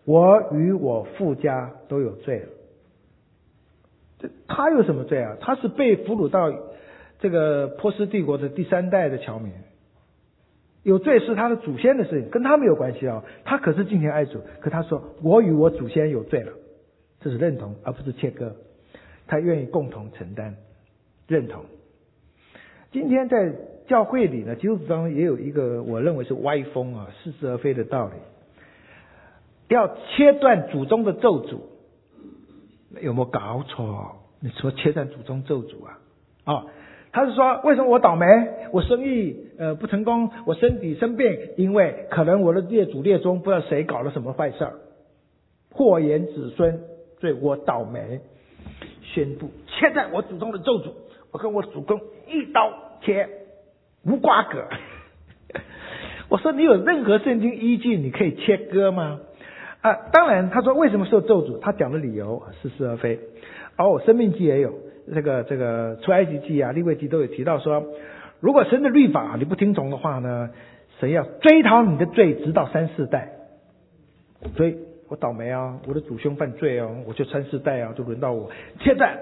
我与我父家都有罪了。这他有什么罪啊？他是被俘虏到这个波斯帝国的第三代的侨民，有罪是他的祖先的事情，跟他没有关系啊。他可是敬虔爱主，可他说我与我祖先有罪了，这是认同，而不是切割。他愿意共同承担，认同。今天在教会里呢，基督徒当中也有一个我认为是歪风啊，似是而非的道理，要切断祖宗的咒诅。有没有搞错？你说切断祖宗咒诅啊？哦，他是说为什么我倒霉？我生意呃不成功，我身体生病，因为可能我的列祖列宗不知道谁搞了什么坏事儿，祸延子孙，所以我倒霉。宣布切断我祖宗的咒诅，我跟我祖公一刀切，无瓜葛。我说你有任何圣经依据你可以切割吗？啊，当然他说为什么受咒诅，他讲的理由似是而非。哦，生命记也有，这个这个出埃及记啊、利未记都有提到说，如果神的律法你不听从的话呢，神要追讨你的罪直到三四代。所以我倒霉啊，我的祖兄犯罪哦，我就三四代啊，就轮到我切断。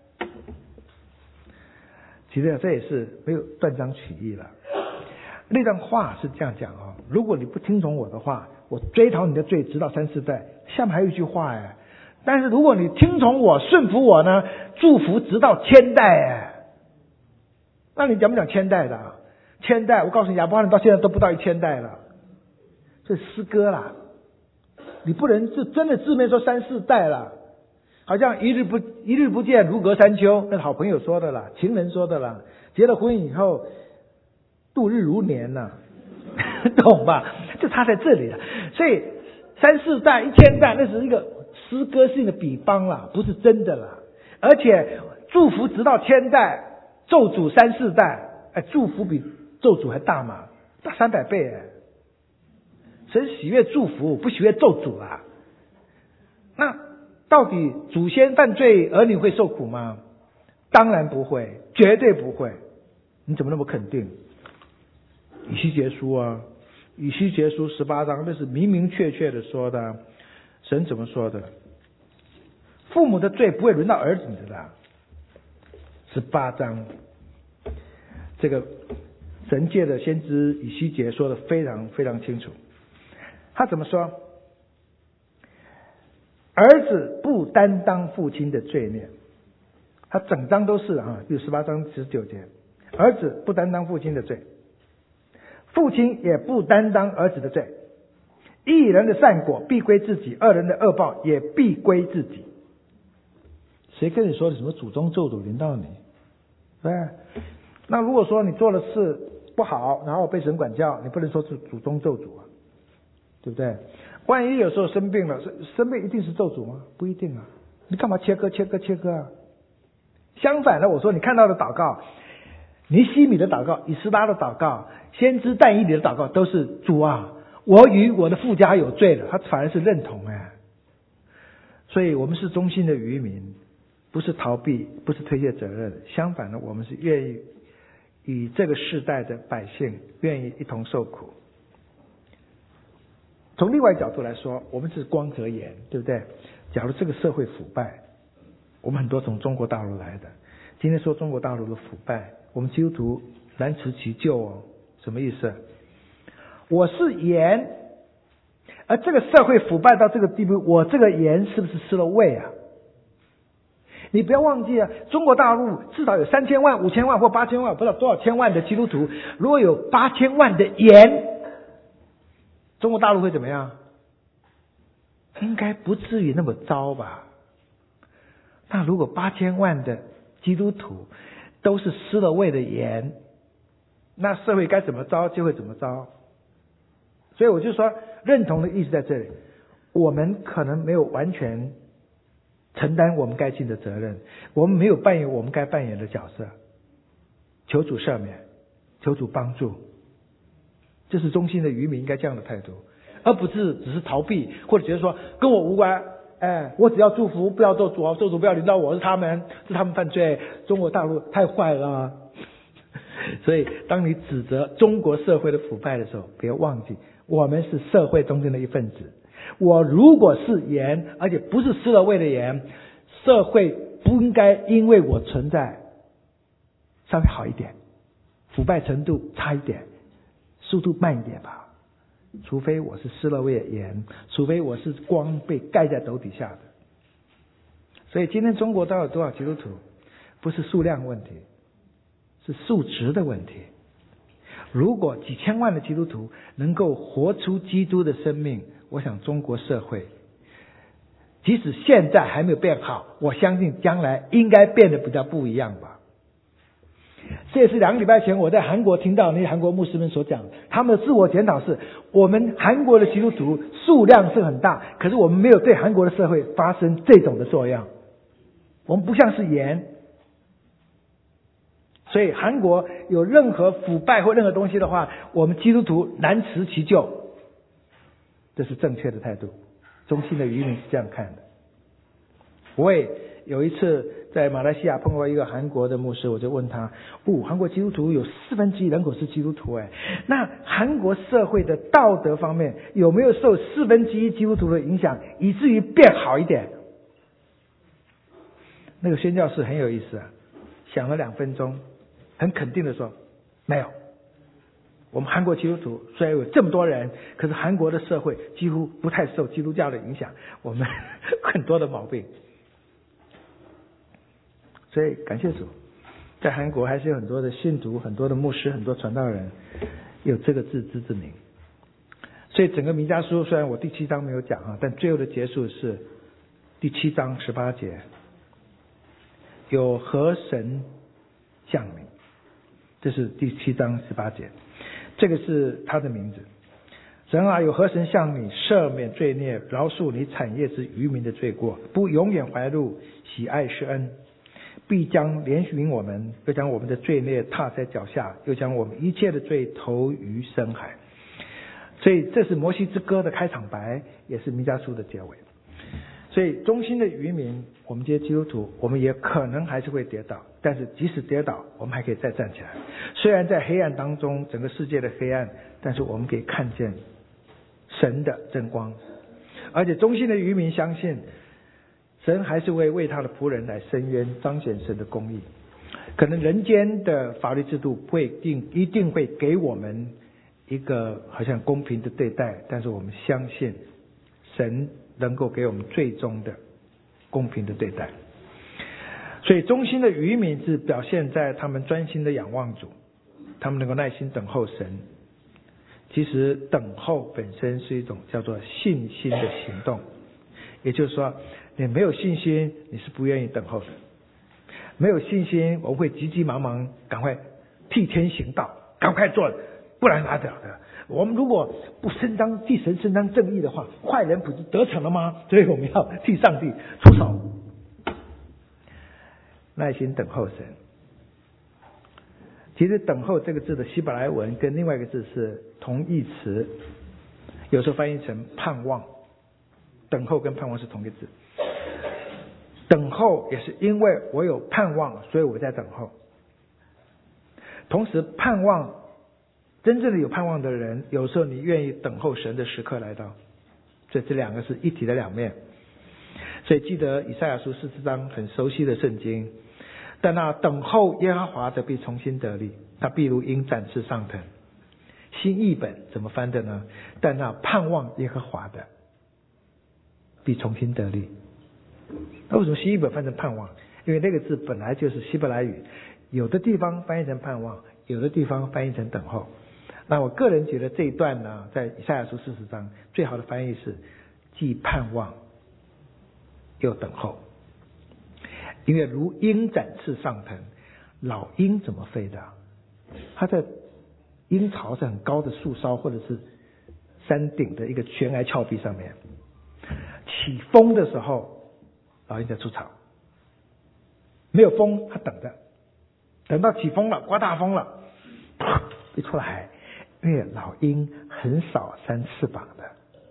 其实这也是没有断章取义了。那段话是这样讲哦，如果你不听从我的话，我追讨你的罪直到三四代。下面还有一句话哎，但是如果你听从我顺服我呢，祝福直到千代哎。那你讲不讲千代的？千代，我告诉你，亚伯拉罕到现在都不到一千代了，这是诗歌啦。你不能是真的字面说三四代了，好像一日不一日不见如隔三秋，那是好朋友说的啦，情人说的啦。结了婚以后度日如年了，懂吧？就差在这里了。所以三四代、一千代，那是一个诗歌性的比方啦，不是真的啦。而且祝福直到千代，咒诅三四代，哎，祝福比咒诅还大嘛，大三百倍哎。神喜悦祝福，不喜悦咒诅啊。那到底祖先犯罪，儿女会受苦吗？当然不会，绝对不会。你怎么那么肯定？以西结书啊，以西结书十八章，那是明明确确的说的。神怎么说的？父母的罪不会轮到儿子的啦。十八章，这个神界的先知以西结说的非常非常清楚。他怎么说？儿子不担当父亲的罪孽，他整章都是啊，第十八章十九节，儿子不担当父亲的罪，父亲也不担当儿子的罪。一人的善果必归自己，二人的恶报也必归自己。谁跟你说的什么祖宗咒诅临到你？对，那如果说你做了事不好，然后被神管教，你不能说是祖宗咒诅啊。对不对？万一有时候生病了，生病一定是咒诅吗？不一定啊。你干嘛切割切割切割啊？相反的，我说你看到的祷告，尼希米的祷告、以斯拉的祷告、先知但以理的祷告，都是主啊，我与我的父家有罪了，他反而是认同哎。所以我们是忠心的渔民，不是逃避，不是推卸责任。相反的，我们是愿意与这个世代的百姓愿意一同受苦。从另外角度来说，我们是光和盐，对不对？假如这个社会腐败，我们很多从中国大陆来的，今天说中国大陆的腐败，我们基督徒难辞其咎哦。什么意思？我是盐，而这个社会腐败到这个地步，我这个盐是不是失了味啊？你不要忘记啊，中国大陆至少有三千万、五千万或八千万，不知道多少千万的基督徒，如果有八千万的盐，中国大陆会怎么样？应该不至于那么糟吧？那如果八千万的基督徒都是失了味的盐，那社会该怎么糟就会怎么糟。所以我就说，认同的意思在这里，我们可能没有完全承担我们该尽的责任，我们没有扮演我们该扮演的角色。求主赦免，求主帮助。这是忠心的渔民应该这样的态度，而不是只是逃避，或者觉得说跟我无关，哎，我只要祝福，不要做主，做主不要领到我，是他们，是他们犯罪，中国大陆太坏了。所以，当你指责中国社会的腐败的时候，不要忘记，我们是社会中间的一份子， 我如果是盐，而且不是失了味的盐，社会不应该因为我存在稍微好一点，腐败程度差一点，速度慢一点吧。除非我是失了味的盐，除非我是光被盖在斗底下的。所以今天中国到底有多少基督徒，不是数量问题，是数值的问题。如果几千万的基督徒能够活出基督的生命，我想中国社会即使现在还没有变好，我相信将来应该变得比较不一样吧。这也是两个礼拜前我在韩国听到那些韩国牧师们所讲的，他们的自我检讨是，我们韩国的基督徒数量是很大，可是我们没有对韩国的社会发生这种的作用，我们不像是盐。所以韩国有任何腐败或任何东西的话，我们基督徒难辞其咎，这是正确的态度。中信的渔民是这样看的。我也有一次在马来西亚碰到一个韩国的牧师，我就问他，哦，韩国基督徒有四分之一人口是基督徒，哎，那韩国社会的道德方面有没有受四分之一基督徒的影响，以至于变好一点？那个宣教士很有意思啊，想了两分钟，很肯定的说，没有。我们韩国基督徒虽然有这么多人，可是韩国的社会几乎不太受基督教的影响，我们很多的毛病。所以感谢主，在韩国还是有很多的信徒，很多的牧师，很多传道人有这个自知之明。所以整个弥迦书虽然我第七章没有讲啊，但最后的结束是第七章十八节，有何神向你，这是第七章十八节，这个是他的名字。神啊，有何神向你赦免罪孽，饶恕你产业之渔民的罪过，不永远怀怒，喜爱施恩，必将怜悯我们，又将我们的罪孽踏在脚下，又将我们一切的罪投于深海。所以这是摩西之歌的开场白，也是弥迦书的结尾。所以忠心的渔民，我们这些基督徒，我们也可能还是会跌倒，但是即使跌倒，我们还可以再站起来。虽然在黑暗当中，整个世界的黑暗，但是我们可以看见神的真光。而且忠心的渔民相信，神还是会为他的仆人来伸冤，彰显神的公义。可能人间的法律制度不一定一定会给我们一个好像公平的对待，但是我们相信神能够给我们最终的公平的对待。所以忠心的渔民是表现在他们专心的仰望主，他们能够耐心等候神。其实等候本身是一种叫做信心的行动，也就是说你没有信心，你是不愿意等候的。没有信心，我会急急忙忙赶快替天行道，赶快做，不然哪得的。我们如果不伸张替神伸张正义的话，坏人不是得逞了吗？所以我们要替上帝出手，耐心等候神。其实等候这个字的希伯来文跟另外一个字是同义词，有时候翻译成盼望。等候跟盼望是同一个字。等候也是因为我有盼望，所以我在等候。同时盼望，真正的有盼望的人，有时候你愿意等候神的时刻来到，所以这两个是一体的两面。所以记得以赛亚书四十章很熟悉的圣经，但那等候耶和华的必重新得力，他必如鹰展翅上腾。新译本怎么翻的呢？但那盼望耶和华的必重新得力。那为什么新译本翻成盼望？因为那个字本来就是希伯来语，有的地方翻译成盼望，有的地方翻译成等候。那我个人觉得这一段呢，在以赛亚书四十章最好的翻译是既盼望又等候。因为如鹰展翅上腾，老鹰怎么飞的？它在鹰巢是很高的树梢或者是山顶的一个悬崖峭壁上面，起风的时候老鹰在出巢，没有风它等着，等到起风了，刮大风了，一出来，因为老鹰很少扇翅膀的，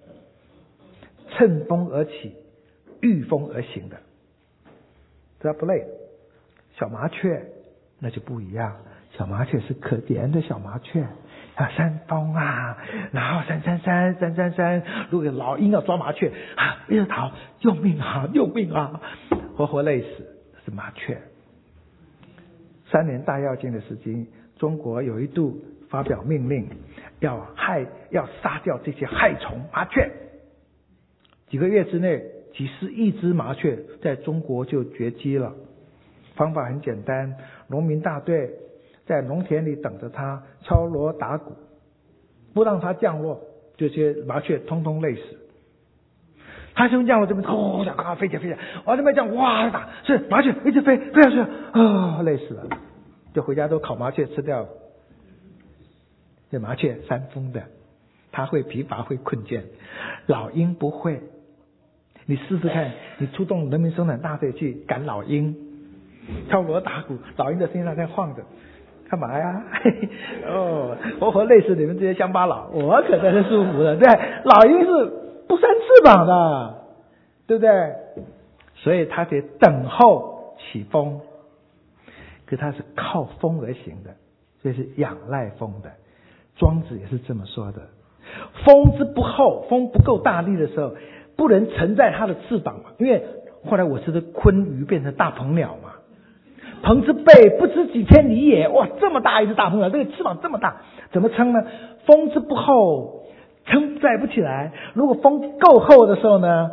乘风而起，御风而行的，这不累。小麻雀那就不一样，小麻雀是可怜的小麻雀， 啊，山风啊，然后山山山山山山，如果老鹰要抓麻雀啊，一直逃，救命啊，救命啊，活活累死，是麻雀。三年大跃进的时期，中国有一度发表命令，要害要杀掉这些害虫麻雀。几个月之内，几十亿只麻雀在中国就绝迹了。方法很简单，农民大队在农田里等着它，敲锣打鼓，不让它降落，这些麻雀通通累死。它先降落这边，呼呀咔飞起来飞起来，往这边降，哇打，是麻雀一直飞飞下去，啊，累死了，就回家都烤麻雀吃掉了。这麻雀山峰的，它会疲乏会困倦，老鹰不会。你试试看，你出动人民生产大队去赶老鹰，敲锣打鼓，老鹰的身上在晃着，干嘛呀？哦，活活累死你们这些乡巴佬，我可真是舒服了。对，老鹰是不扇翅膀的，对不对？所以它得等候起风，可它是靠风而行的，所以是仰赖风的。庄子也是这么说的：风之不厚，风不够大力的时候，不能承载它的翅膀嘛。因为后来我是的鲲鱼变成大鹏鸟嘛，鹏之背不知几千里也，哇，这么大一只大鹏鸟，这个翅膀这么大，怎么撑呢？风之不厚，撑载不起来。如果风够厚的时候呢，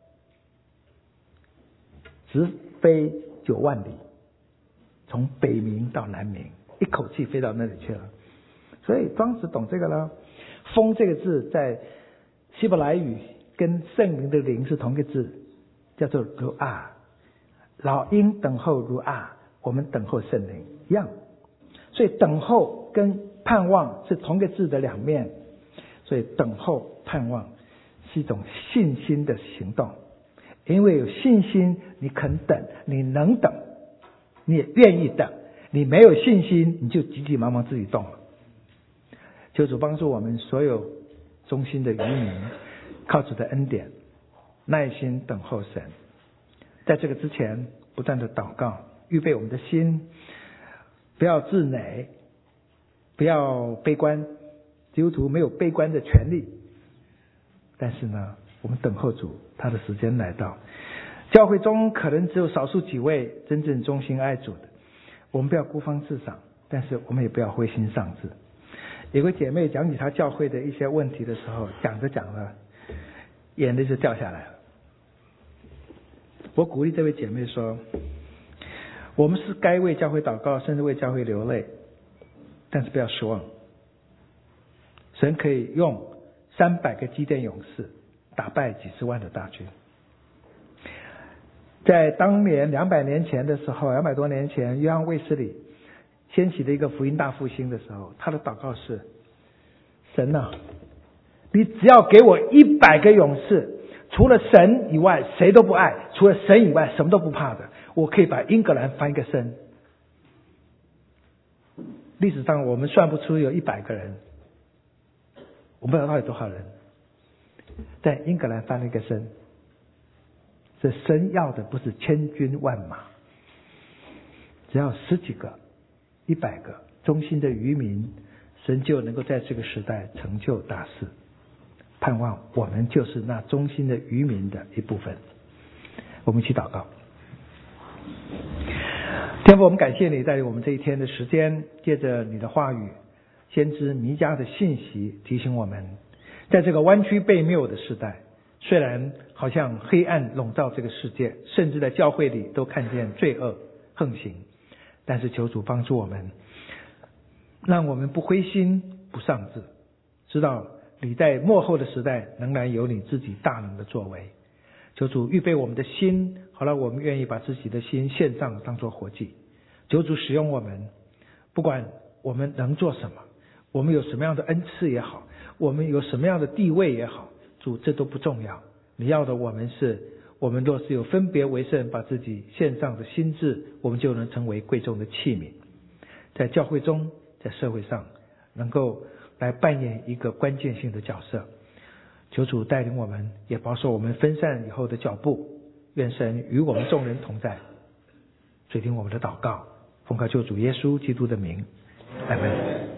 直飞九万里，从北冥到南冥，一口气飞到那里去了。所以庄子懂这个了。风这个字在希伯来语跟圣灵的灵是同一个字，叫做如阿。老鹰等候如阿，我们等候圣灵一样。所以等候跟盼望是同一个字的两面。所以等候盼望是一种信心的行动，因为有信心，你肯等，你能等，你也愿意等。你没有信心，你就急急忙忙自己动了。求主帮助我们所有忠心的渔民，靠主的恩典，耐心等候神。在这个之前，不断的祷告，预备我们的心，不要自馁，不要悲观。基督徒没有悲观的权利，但是呢，我们等候主，他的时间来到。教会中可能只有少数几位真正忠心爱主的，我们不要孤芳自赏，但是我们也不要灰心丧志。有个姐妹讲起她教会的一些问题的时候，讲着讲着眼泪就掉下来了。我鼓励这位姐妹说，我们是该为教会祷告，甚至为教会流泪，但是不要失望，神可以用三百个基甸勇士打败几十万的大军。在当年两百年前的时候，两百多年前，约翰卫斯理掀起的一个福音大复兴的时候，他的祷告是：神啊，你只要给我一百个勇士，除了神以外谁都不爱，除了神以外什么都不怕的，我可以把英格兰翻一个身。历史上我们算不出有一百个人，我不知道到底多少人在英格兰翻了一个身。这神要的不是千军万马，只要十几个一百个忠心的渔民，神就能够在这个时代成就大事。盼望我们就是那忠心的渔民的一部分。我们一起祷告。天父，我们感谢你带领我们这一天的时间，借着你的话语，先知弥迦的信息提醒我们，在这个弯曲悖谬的时代，虽然好像黑暗笼罩这个世界，甚至在教会里都看见罪恶横行，但是求主帮助我们，让我们不灰心不丧志，知道你在末后的时代仍然有你自己大能的作为。求主预备我们的心，好了，我们愿意把自己的心献上，当作活祭。求主使用我们，不管我们能做什么，我们有什么样的恩赐也好，我们有什么样的地位也好，主，这都不重要。你要的我们是，我们若是有分别为圣，把自己献上的心志，我们就能成为贵重的器皿，在教会中，在社会上能够来扮演一个关键性的角色。求主带领我们，也保守我们分散以后的脚步。愿神与我们众人同在，垂听我们的祷告，奉靠救主耶稣基督的名，阿们。